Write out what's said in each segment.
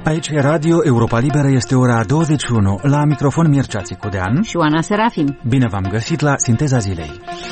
Aici e Radio Europa Liberă, este ora 21. La microfon Mircea Țicudean și Oana Serafim. Bine v-am găsit la Sinteza Zilei.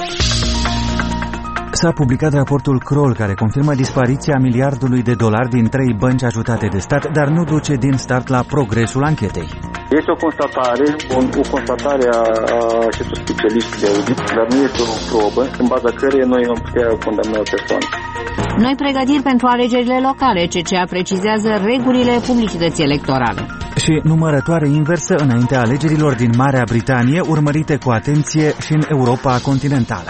S-a publicat raportul Kroll, care confirmă dispariția miliardului de dolari din 3 bănci ajutate de stat, dar nu duce din start la progresul anchetei. Este o constatare a acestor specialiști de audit, dar nu este o probă în baza căreia noi am putea condamna o persoană. Noi pregătiri pentru alegerile locale, CCA precizează regulile publicității electorale. Și numărătoare inversă înaintea alegerilor din Marea Britanie, urmărite cu atenție și în Europa continentală.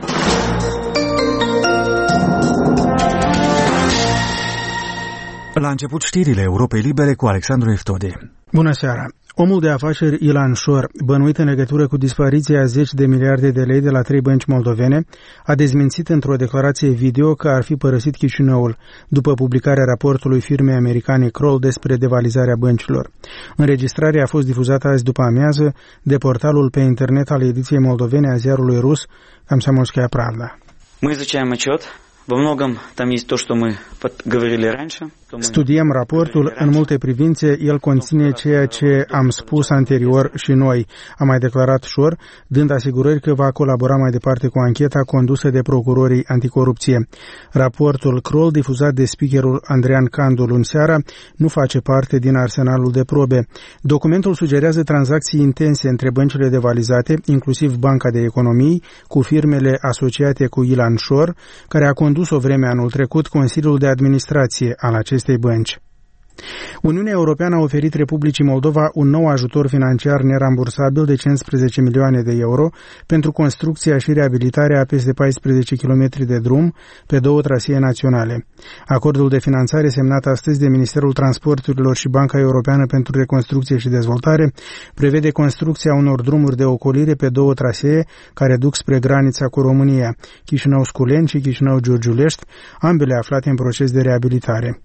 La început știrile Europei Libere cu Alexandru Iftode. Bună seara! Omul de afaceri Ilan Shor, bănuit în legătură cu dispariția a 10 de miliarde de lei de la 3 bănci moldovene, a dezmințit într-o declarație video că ar fi părăsit Chișinăul, după publicarea raportului firmei americane Kroll despre devalizarea băncilor. Înregistrarea a fost difuzată azi după amiază de portalul pe internet al ediției moldovene a ziarului rus Комсомольская Правда. Мы изучаем отчет. Во многом там есть то, что мы говорили раньше. Studiem raportul, în multe privințe el conține ceea ce am spus anterior și noi, a mai declarat Shor, dând asigurări că va colabora mai departe cu ancheta condusă de procurorii anticorupție. Raportul Kroll, difuzat de speakerul Andrean Candu luni seara, nu face parte din arsenalul de probe. Documentul sugerează tranzacții intense între băncile devalizate, inclusiv Banca de Economii, cu firmele asociate cu Ilan Shor, care a condus o vreme anul trecut Consiliul de Administrație al acestei bănci. Uniunea Europeană a oferit Republicii Moldova un nou ajutor financiar nerambursabil de 15 milioane de euro pentru construcția și reabilitarea a peste 14 km de drum pe 2 trasee naționale. Acordul de finanțare semnat astăzi de Ministerul Transporturilor și Banca Europeană pentru Reconstrucție și Dezvoltare prevede construcția unor drumuri de ocolire pe 2 trasee care duc spre granița cu România, Chișinău-Sculeni și Chișinău-Giurgiulești, ambele aflate în proces de reabilitare.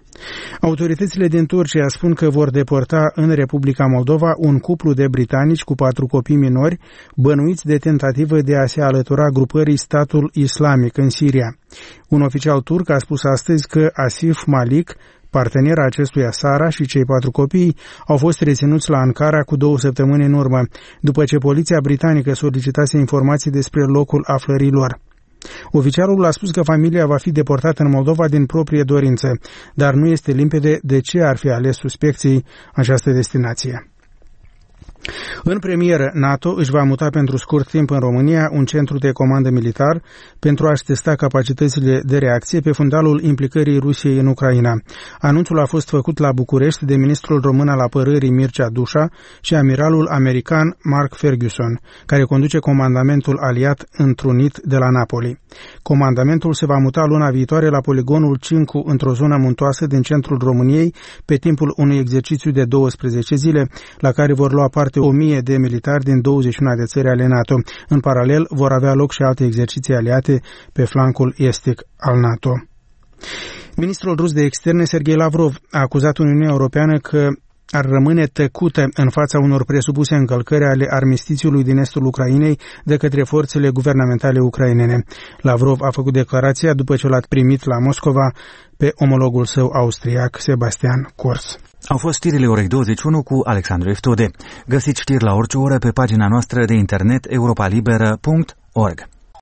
Autoritățile din Turcia spun că vor deporta în Republica Moldova un cuplu de britanici cu 4 copii minori bănuiți de tentativă de a se alătura grupării Statul Islamic în Siria. Un oficial turc a spus astăzi că Asif Malik, partenera acestuia Sara și cei 4 copii au fost reținuți la Ankara cu 2 săptămâni în urmă, după ce poliția britanică solicitase informații despre locul aflării lor. Oficialul a spus că familia va fi deportată în Moldova din proprie dorință, dar nu este limpede de ce ar fi ales suspecții această destinație. În premieră, NATO își va muta pentru scurt timp în România un centru de comandă militar pentru a-și testa capacitățile de reacție pe fundalul implicării Rusiei în Ucraina. Anunțul a fost făcut la București de ministrul român al apărării Mircea Dușa și amiralul american Mark Ferguson, care conduce comandamentul aliat întrunit de la Napoli. Comandamentul se va muta luna viitoare la poligonul Cincu, într-o zonă muntoasă din centrul României, pe timpul unui exercițiu de 12 zile, la care vor lua parte 1000 de militari din 21 de țări ale NATO. În paralel, vor avea loc și alte exerciții aliate pe flancul estic al NATO. Ministrul rus de externe, Sergei Lavrov, a acuzat Uniunea Europeană că ar rămâne tăcută în fața unor presupuse încălcări ale armistițiului din estul Ucrainei de către forțele guvernamentale ucrainene. Lavrov a făcut declarația după ce l-a primit la Moscova pe omologul său austriac, Sebastian Kurz. Au fost știrile orei 21 cu Alexandru Iftode. Găsiți știri la orice oră pe pagina noastră de internet europalibera.org.